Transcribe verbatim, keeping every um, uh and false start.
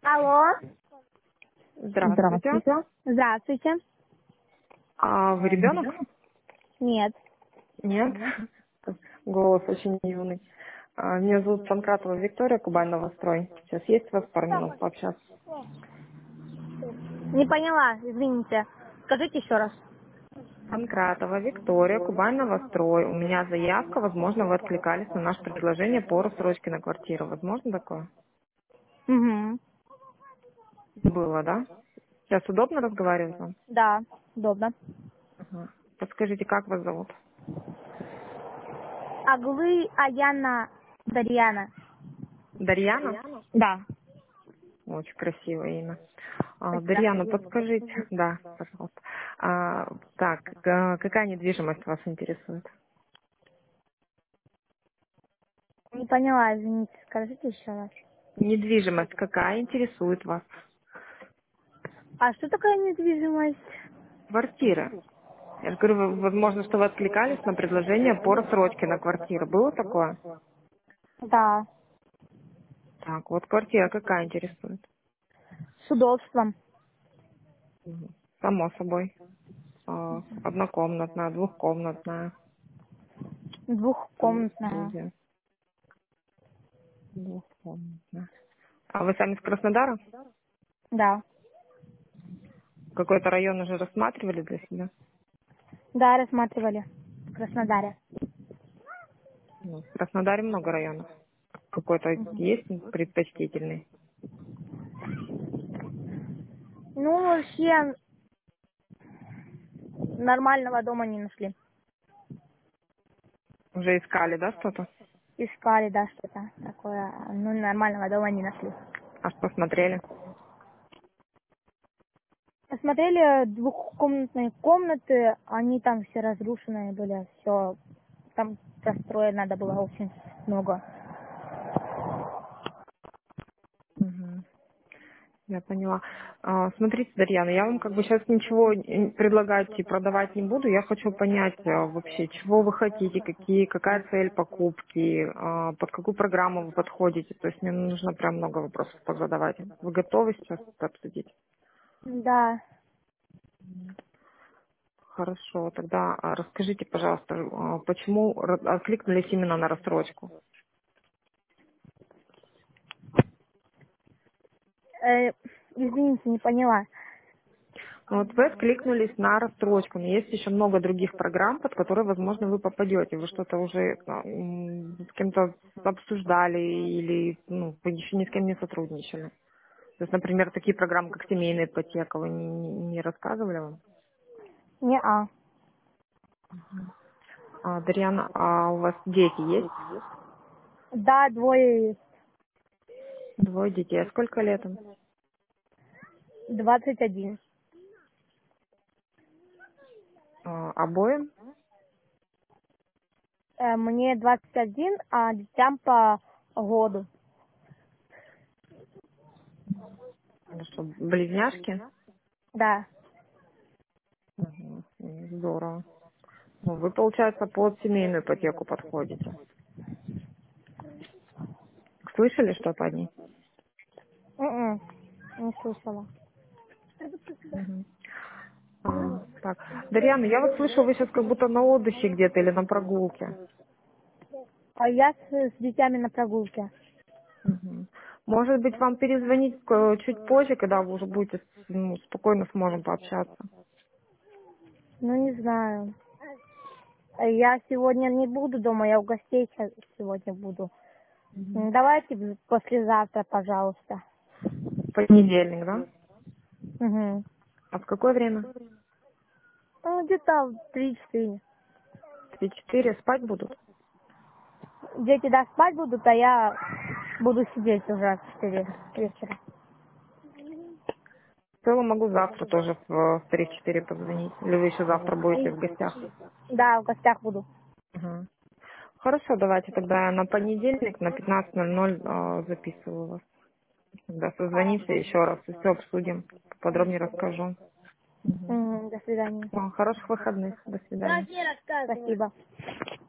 Алло. Здравствуйте. Здравствуйте. Здравствуйте. А вы ребенок? Нет. Нет. Голос очень юный. А, Меня зовут Панкратова Виктория, Кубань Новострой. Сейчас есть у вас пару минут пообщаться? Не поняла, извините. Скажите еще раз. Панкратова Виктория, Кубань Новострой. У меня заявка, возможно, вы откликались на наше предложение по рассрочке на квартиру. Возможно такое? Угу. Было, да? Сейчас удобно разговаривать вам? Да, удобно. Ага. Подскажите, как вас зовут? Аглы Аяна Дарьяна. Дарьяна? Да. Очень красивое имя. А, Спасибо. Дарьяна, подскажите, да, пожалуйста. А, так, к- какая недвижимость вас интересует? Не поняла, извините. Скажите еще раз. Недвижимость какая интересует вас? А что такое недвижимость? Квартира. Я же говорю, вы- возможно, что вы откликались на предложение по рассрочке на квартиру. Было такое? Да. Так, вот квартира какая интересует? С удобством. Мгм. Само собой. А, Однокомнатная, двухкомнатная, Двухкомнатная. студия, двухкомнатная. А вы сами с Краснодара? Да. Какой-то район уже рассматривали для себя? Да, рассматривали. В Краснодаре. Ну, в Краснодаре много районов. Какой-то Мгм. есть предпочтительный? Ну, вообще, нормального дома не нашли. Уже искали, да, что-то? Искали, да, что-то такое. Ну, нормального дома не нашли. Аж посмотрели. Посмотрели двухкомнатные комнаты, они там все разрушенные были, все, там построить надо было очень много. Мгм. Я поняла. А, смотрите, Дарьяна, я вам как бы сейчас ничего н- предлагать и продавать не буду. Я хочу понять а, вообще, чего вы хотите, какие, какая цель покупки, а, под какую программу вы подходите. То есть мне нужно прям много вопросов позадавать. Вы готовы сейчас это обсудить? Да, Хорошо, тогда а, расскажите, пожалуйста, а, почему ра- откликнулись именно на рассрочку? э, извините, не поняла. Ну, вот вы откликнулись на рассрочку, но есть еще много других программ, под которые, возможно, вы попадете. Вы что-то уже а, м, с кем-то обсуждали или ну, вы еще ни с кем не сотрудничали. То есть, например, такие программы, как семейная ипотека, вы не, не- не рассказывали вам? Не-а. А, Дарьяна, а у вас дети есть? Да, двое, Двое детей. А сколько лет им? двадцать один. А, обоим? Э, мне двадцать один, а детям по году. Хорошо. Близняшки? Да. Мгм. Здорово. Ну, вы, получается, под семейную ипотеку подходите. Слышали что-то о ней? М-м, не слышала. Мгм. А, так. Дарьяна, я вот слышу, вы сейчас как будто на отдыхе где-то или на прогулке. А я с, с детьми на прогулке. Мгм. Может быть, вам перезвонить э, чуть позже, когда вы уже будете ну, спокойно сможем пообщаться. Ну, не знаю. Э, Я сегодня не буду дома, я у гостей ща- сегодня буду. Мгм. М, Давайте в- послезавтра, пожалуйста. В понедельник, да? Угу. А в какое время? Ну, где-то в три-четыре. Три-четыре спать будут? Дети, да, спать будут, а я буду сидеть уже в четыре вечера. В целом могу завтра тоже в в три-четыре позвонить. Или вы еще завтра будете в гостях? Да, в гостях буду. Мгм. Хорошо, давайте тогда я на понедельник на пятнадцать ноль ноль э, записываю вас. Тогда созвонимся еще раз и все обсудим. Подробнее расскажу. Мгм. Мгм, до свидания. О, хороших выходных. До свидания. Спасибо.